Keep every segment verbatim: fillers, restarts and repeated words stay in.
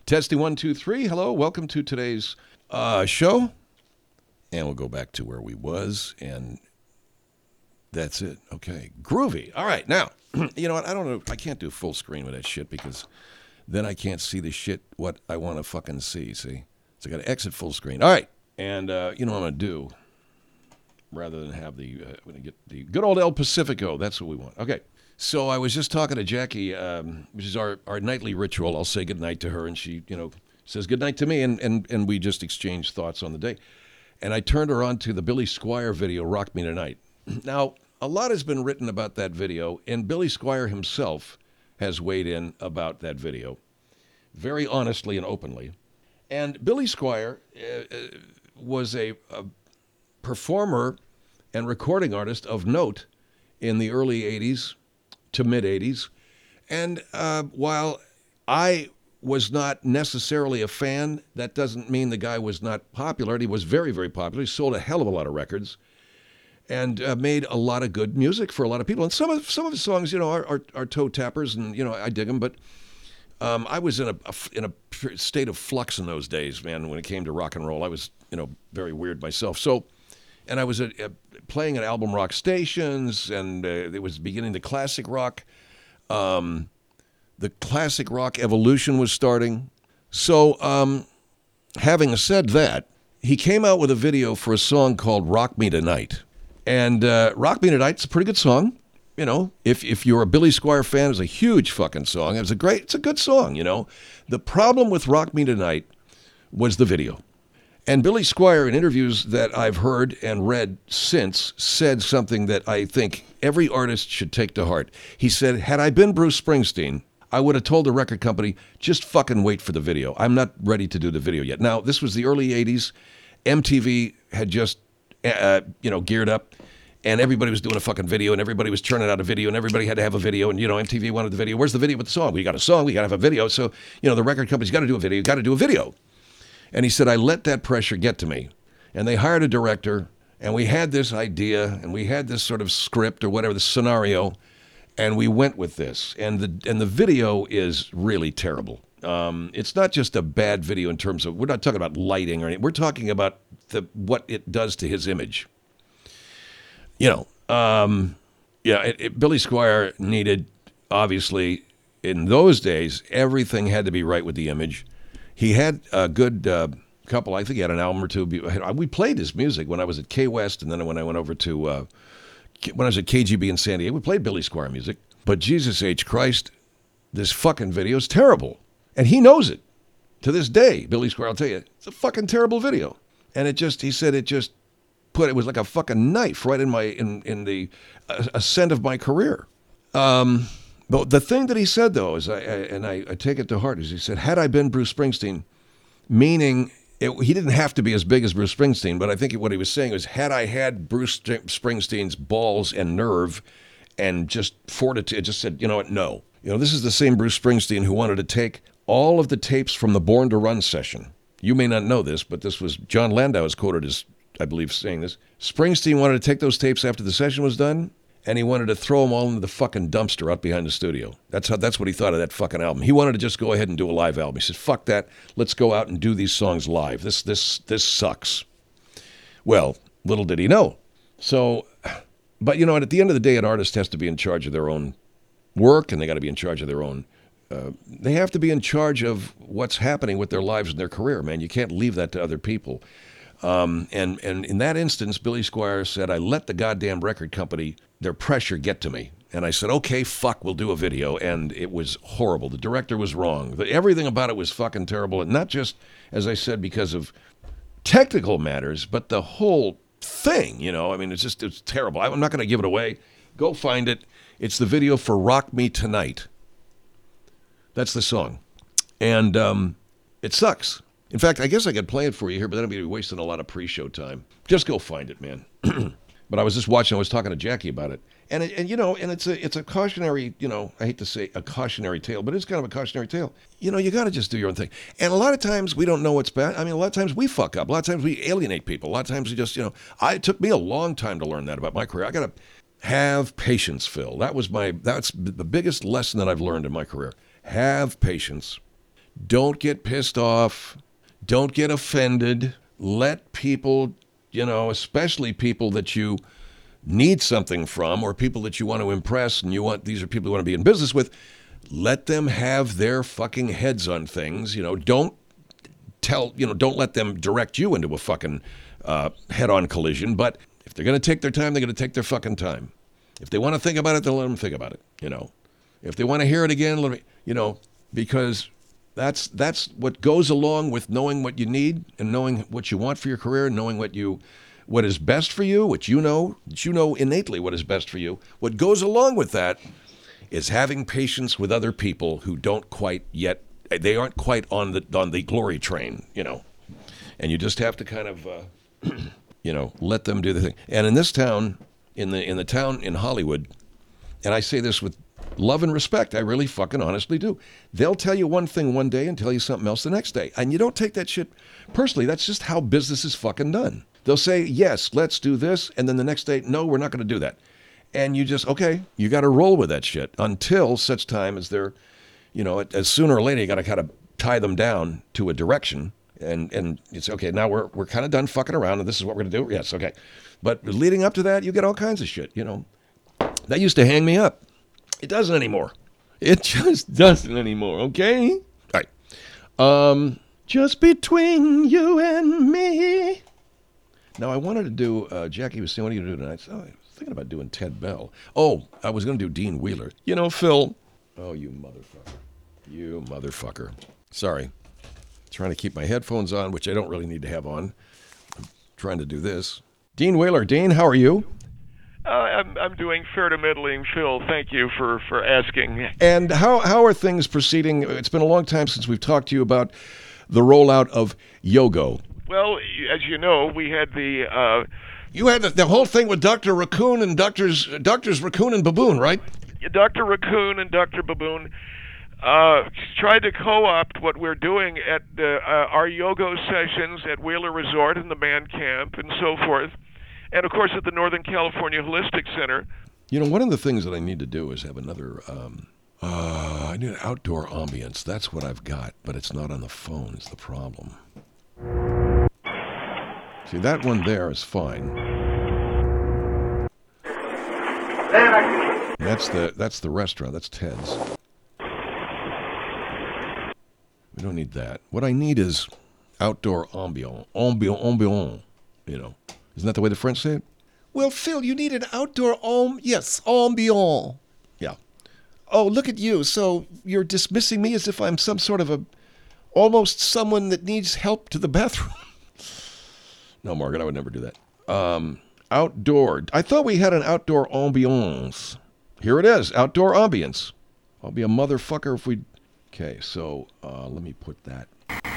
Testing one, two, three. Hello, welcome to today's uh, show. And we'll go back to where we was, and that's it. Okay, groovy. All right, now, you know what? I don't know. I can't do full screen with that shit because then I can't see the shit what I want to fucking see, see? So I got to exit full screen. All right, and uh, you know what I'm going to do? Rather than have the, uh, I'm going to get the good old El Pacifico. That's what we want. Okay. So I was just talking to Jackie, um, which is our, our nightly ritual. I'll say goodnight to her, and she, you know, says goodnight to me, and, and, and we just exchange thoughts on the day. And I turned her on to the Billy Squier video, Rock Me Tonight. Now, a lot has been written about that video, and Billy Squier himself has weighed in about that video, very honestly and openly. And Billy Squier uh, was a, a performer and recording artist of note in the early eighties to mid-eighties. And uh, while I was not necessarily a fan, that doesn't mean the guy was not popular. He was very, very popular. He sold a hell of a lot of records and uh, made a lot of good music for a lot of people. And some of some of his songs, you know, are, are, are toe tappers, and, you know, I dig them. But um, I was in a, a, in a state of flux in those days, man, when it came to rock and roll. I was, you know, very weird myself. So, and I was uh, playing at album rock stations, and uh, it was beginning the classic rock. Um, the classic rock evolution was starting. So, um, having said that, he came out with a video for a song called Rock Me Tonight. And uh, Rock Me Tonight's a pretty good song. You know, if if you're a Billy Squier fan, it's a huge fucking song. It was a great, it's a good song, you know. The problem with Rock Me Tonight was the video. And Billy Squier, in interviews that I've heard and read since, said something that I think every artist should take to heart. He said, had I been Bruce Springsteen, I would have told the record company, just fucking wait for the video. I'm not ready to do the video yet. Now, this was the early eighties. M T V had just, uh, you know, geared up, and everybody was doing a fucking video, and everybody was churning out a video, and everybody had to have a video, and, you know, M T V wanted the video. Where's the video with the song? We got a song, we got to have a video. So, you know, the record company's got to do a video, got to do a video. And he said, I let that pressure get to me. And they hired a director, and we had this idea, and we had this sort of script or whatever, the scenario, and we went with this. And the and the video is really terrible. Um, it's not just a bad video in terms of, we're not talking about lighting or anything. We're talking about the what it does to his image. You know, um, yeah, it, it, Billy Squier needed, obviously, in those days, everything had to be right with the image. He had a good uh, couple, I think he had an album or two. We played his music when I was at K-West, and then when I went over to, uh, when I was at K G B in San Diego, we played Billy Squier music. But Jesus H. Christ, this fucking video is terrible. And he knows it. To this day, Billy Squier, I'll tell you, it's a fucking terrible video. And it just, he said it just put, it was like a fucking knife right in my, in, in the uh, ascent of my career. Um... But the thing that he said, though, is, I, I, and I, I take it to heart, is he said, had I been Bruce Springsteen, meaning it, he didn't have to be as big as Bruce Springsteen, but I think what he was saying was, had I had Bruce Springsteen's balls and nerve and just fortitude, just said, you know what, no. You know, this is the same Bruce Springsteen who wanted to take all of the tapes from the Born to Run session. You may not know this, but this was, John Landau is quoted as, I believe, saying this. Springsteen wanted to take those tapes after the session was done, and he wanted to throw them all into the fucking dumpster out behind the studio. That's how. That's what he thought of that fucking album. He wanted to just go ahead and do a live album. He said, fuck that. Let's go out and do these songs live. This this this sucks. Well, little did he know. So, but you know, at the end of the day, an artist has to be in charge of their own work, and they got to be in charge of their own, uh, they have to be in charge of what's happening with their lives and their career, man. You can't leave that to other people. Um, and, and in that instance, Billy Squier said, I let the goddamn record company, their pressure get to me. And I said, okay, fuck, we'll do a video. And it was horrible. The director was wrong. The, everything about it was fucking terrible. And not just, as I said, because of technical matters, but the whole thing, you know, I mean, it's just, it's terrible. I'm not going to give it away. Go find it. It's the video for Rock Me Tonight. That's the song. And um, it sucks. In fact, I guess I could play it for you here, but then I'd be wasting a lot of pre-show time. Just go find it, man. But I was just watching, I was talking to Jackie about it. And, it, and you know, and it's a it's a cautionary, you know, I hate to say a cautionary tale, but it's kind of a cautionary tale. You know, you got to just do your own thing. And a lot of times we don't know what's bad. I mean, a lot of times we fuck up. A lot of times we alienate people. A lot of times we just, you know, I, it took me a long time to learn that about my career. I got to have patience, Phil. That was my, that's the biggest lesson that I've learned in my career. Have patience. Don't get pissed off. Don't get offended. Let people, you know, especially people that you need something from or people that you want to impress and you want, these are people you want to be in business with, let them have their fucking heads on things. You know, don't tell, you know, don't let them direct you into a fucking uh, head-on collision. But if they're going to take their time, they're going to take their fucking time. If they want to think about it, they'll let them think about it, you know. If they want to hear it again, let me, you know, because that's that's what goes along with knowing what you need and knowing what you want for your career, and knowing what you what is best for you, what you know, that you know innately what is best for you. What goes along with that is having patience with other people who don't quite yet, they aren't quite on the on the glory train, you know. And you just have to kind of, uh, you know, let them do the thing. And in this town, in the in the town in Hollywood, and I say this with love and respect, I really fucking honestly do. They'll tell you one thing one day and tell you something else the next day. And you don't take that shit personally. That's just how business is fucking done. They'll say, yes, let's do this. And then the next day, no, we're not going to do that. And you just, okay, you got to roll with that shit until such time as they're, you know, as sooner or later, you got to kind of tie them down to a direction. And and it's, okay, now we're we're kind of done fucking around and this is what we're going to do. Yes, okay. But leading up to that, you get all kinds of shit, you know. That used to hang me up. It doesn't anymore. It just doesn't anymore, okay? All right. Um, just between you and me. Now, I wanted to do, uh, Jackie was saying, what are you going to do tonight? So I was thinking about doing Ted Bell. Oh, I was going to do Dean Wheeler. You know, Phil. Oh, you motherfucker. You motherfucker. Sorry. Trying to keep my headphones on, which I don't really need to have on. I'm trying to do this. Dean Wheeler. Dean, how are you? Uh, I'm I'm doing fair to middling, Phil. Thank you for, for asking. And how how are things proceeding? It's been a long time since we've talked to you about the rollout of Yogo. Well, as you know, we had the uh, you had the, the whole thing with Doctor Raccoon and Doctors Doctors Raccoon and Baboon, right? Doctor Raccoon and Doctor Baboon uh, tried to co-opt what we're doing at uh, uh, our Yogo sessions at Wheeler Resort and the band camp and so forth. And, of course, at the Northern California Holistic Center. You know, one of the things that I need to do is have another, um, uh, I need an outdoor ambience. That's what I've got, but it's not on the phone is the problem. See, that one there is fine. That's the that's the restaurant. That's Ted's. We don't need that. What I need is outdoor ambiance. Ambiance, ambiance, you know. Isn't that the way the French say it? Well, Phil, you need an outdoor om... Yes, ambiance. Yeah. Oh, look at you. So you're dismissing me as if I'm some sort of a... almost someone that needs help to the bathroom. No, Margaret, I would never do that. Um, outdoor. I thought we had an outdoor ambiance. Here it is, outdoor ambience. I'll be a motherfucker if we... Okay, so uh, let me put that...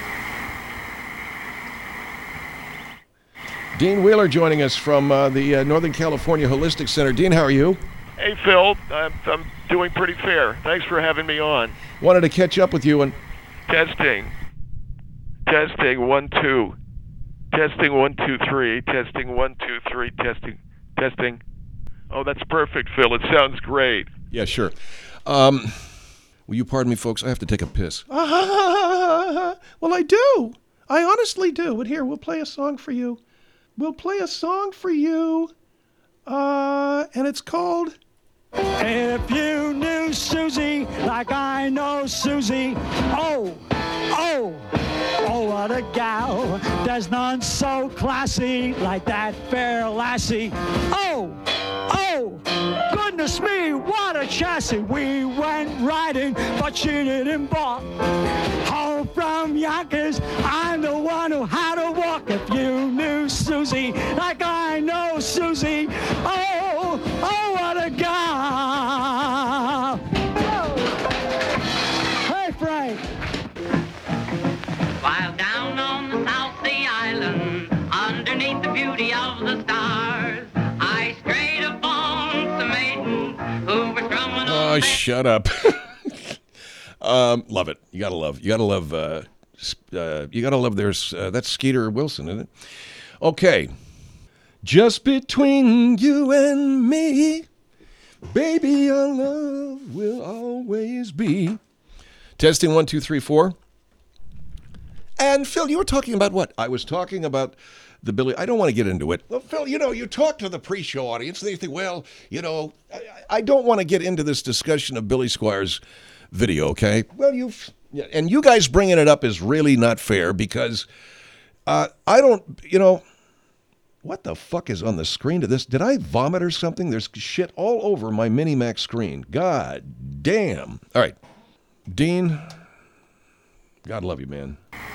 Dean Wheeler joining us from uh, the uh, Northern California Holistic Center. Dean, how are you? Hey, Phil. I'm, I'm doing pretty fair. Thanks for having me on. Wanted to catch up with you and... Testing. Testing, one, two. Testing, one, two, three. Testing, one, two, three. Testing. Testing. Oh, that's perfect, Phil. It sounds great. Yeah, sure. Um, will you pardon me, folks? I have to take a piss. Uh, well, I do. I honestly do. But here, we'll play a song for you. We'll play a song for you, uh, and it's called... If you knew Susie like I know Susie, oh, oh, oh, what a gal. There's none so classy like that fair lassie. Oh, oh, goodness me, what a chassis. We went riding, but she didn't balk. Home from Yonkers, I'm the one who had to walk. If you knew Susie like I know Susie, oh, oh, what a gal. Hey, Frank. While down on the South Sea Island, underneath the beauty of the stars, I strayed upon some maidens who were strumming on. Oh, shut up. um, love it. You gotta love. You gotta love. Uh, uh, you gotta love. There's uh, that's Skeeter Wilson, isn't it? Okay. Just between you and me, baby, our love will always be. Testing one, two, three, four. And Phil, you were talking about what? I was talking about the Billy. I don't want to get into it. Well, Phil, you know, you talk to the pre-show audience, and they think, well, you know, I, I don't want to get into this discussion of Billy Squires' video, okay? Well, you've, yeah, and you guys bringing it up is really not fair because uh, I don't, you know, what the fuck is on the screen to this? Did I vomit or something? There's shit all over my Minimax screen. God damn. All right. Dean, God love you, man.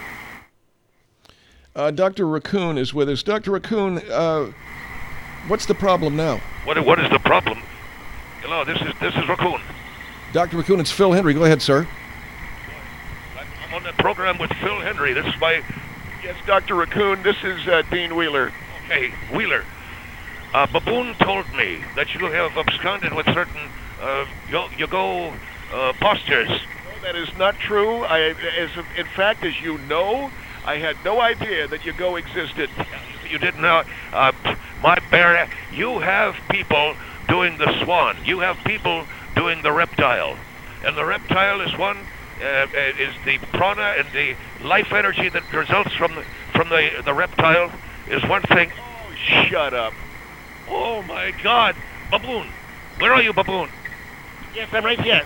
Uh, Doctor Raccoon is with us. Doctor Raccoon, uh, what's the problem now? What what is the problem? Hello, this is this is Raccoon. Doctor Raccoon, it's Phil Hendrie. Go ahead, sir. I'm on the program with Phil Hendrie. This is my yes, Doctor Raccoon. This is uh, Dean Wheeler. Okay, Wheeler. Uh, Baboon told me that you have absconded with certain uh, yo- Yogo uh, postures. No, that is not true. I, as in fact, as you know, I had no idea that Yogo existed. You didn't know. Uh, my bear, you have people doing the swan. You have people doing the reptile. And the reptile is one, uh, is the prana and the life energy that results from the, from the, the reptile is one thing. Oh, shut up. Oh, my God. Baboon. Where are you, Baboon? Yes, I'm right here.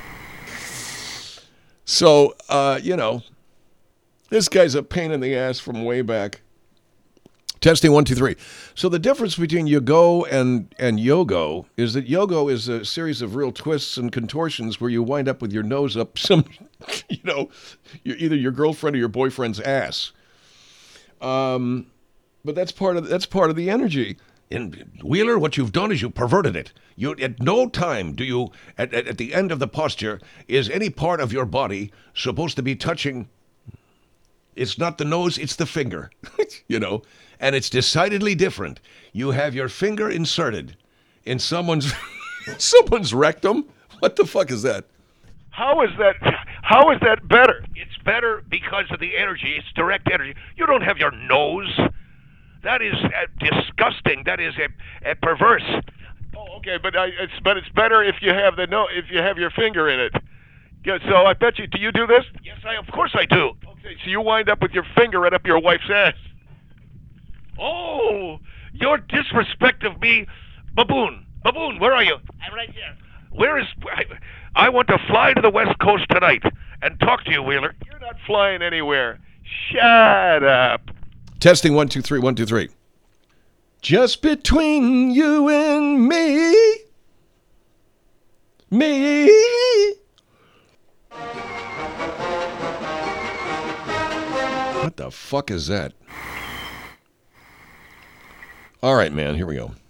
So, uh, you know, this guy's a pain in the ass from way back. Testing one, two, three. So the difference between Yogo and, and Yogo is that Yogo is a series of real twists and contortions where you wind up with your nose up some, you know, either your girlfriend or your boyfriend's ass. Um, but that's part of that's part of the energy. In Wheeler, what you've done is you perverted it. You at no time do you at, at at the end of the posture is any part of your body supposed to be touching. It's not the nose, it's the finger, you know, and it's decidedly different. You have your finger inserted in someone's someone's rectum. What the fuck is that? How is that? How is that better? It's better because of the energy. It's direct energy. You don't have your nose. That is uh, disgusting. That is a, a perverse. Oh, okay, but I, it's but it's better if you have the no if you have your finger in it. Yeah, so I bet you. Do you do this? Yes, I. Of course I do. Okay, so you wind up with your finger right up your wife's ass. Oh, your disrespect of me, Baboon. Baboon, where are you? I'm right here. Where is? I, I want to fly to the West Coast tonight and talk to you, Wheeler. You're not flying anywhere. Shut up. Testing one, two, three, one, two, three. Just between you and me. Me. What the fuck is that? All right, man, here we go.